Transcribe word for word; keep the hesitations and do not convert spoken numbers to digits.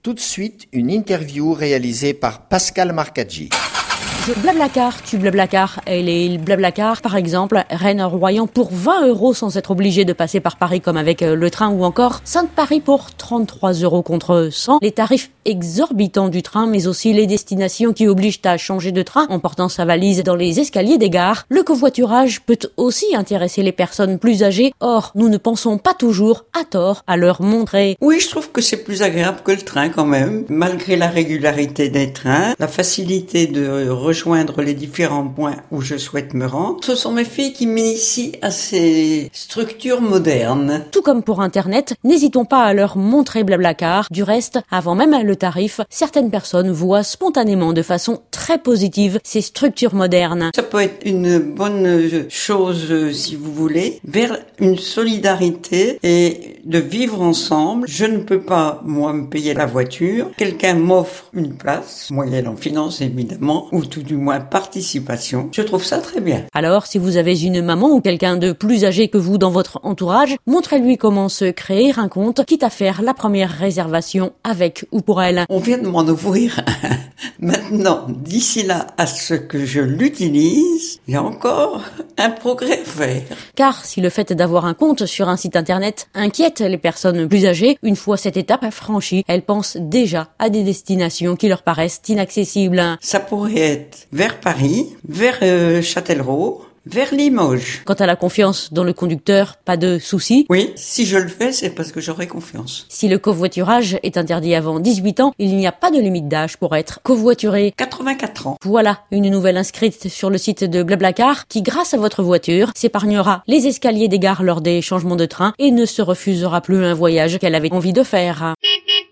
Tout de suite, une interview réalisée par Pascal Marcaggi. Je Blablacar, tu Blablacar, et les Blablacar, par exemple, Rennes-Royan pour vingt euros sans être obligé de passer par Paris comme avec le train, ou encore Sainte-Paris pour trente-trois euros contre cent. Les tarifs exorbitants du train, mais aussi les destinations qui obligent à changer de train en portant sa valise dans les escaliers des gares. Le covoiturage peut aussi intéresser les personnes plus âgées. Or, nous ne pensons pas toujours, à tort, à leur montrer. Oui, je trouve que c'est plus agréable que le train quand même, malgré la régularité des trains, la facilité de rejoindre les différents points où je souhaite me rendre. Ce sont mes filles qui m'initient à ces structures modernes. Tout comme pour Internet, n'hésitons pas à leur montrer Blablacar. Du reste, avant même le tarif, certaines personnes voient spontanément de façon très positive ces structures modernes. Ça peut être une bonne chose, si vous voulez, vers une solidarité et de vivre ensemble. Je ne peux pas, moi, me payer la voiture. Quelqu'un m'offre une place, moyenne en finance évidemment, ou tout du moins participation. Je trouve ça très bien. Alors, si vous avez une maman ou quelqu'un de plus âgé que vous dans votre entourage, montrez-lui comment se créer un compte, quitte à faire la première réservation avec ou pour elle. On vient de m'en ouvrir maintenant. D'ici là, à ce que je l'utilise, il y a encore un progrès à faire. Car si le fait d'avoir un compte sur un site internet inquiète les personnes plus âgées, une fois cette étape franchie, elles pensent déjà à des destinations qui leur paraissent inaccessibles. Ça pourrait être vers Paris, vers euh, Châtellerault, vers Limoges. Quant à la confiance dans le conducteur, pas de souci. Oui, si je le fais, c'est parce que j'aurai confiance. Si le covoiturage est interdit avant dix-huit ans, il n'y a pas de limite d'âge pour être covoituré. quatre-vingt-quatre ans. Voilà, une nouvelle inscrite sur le site de Blablacar qui, grâce à votre voiture, s'épargnera les escaliers des gares lors des changements de train et ne se refusera plus un voyage qu'elle avait envie de faire.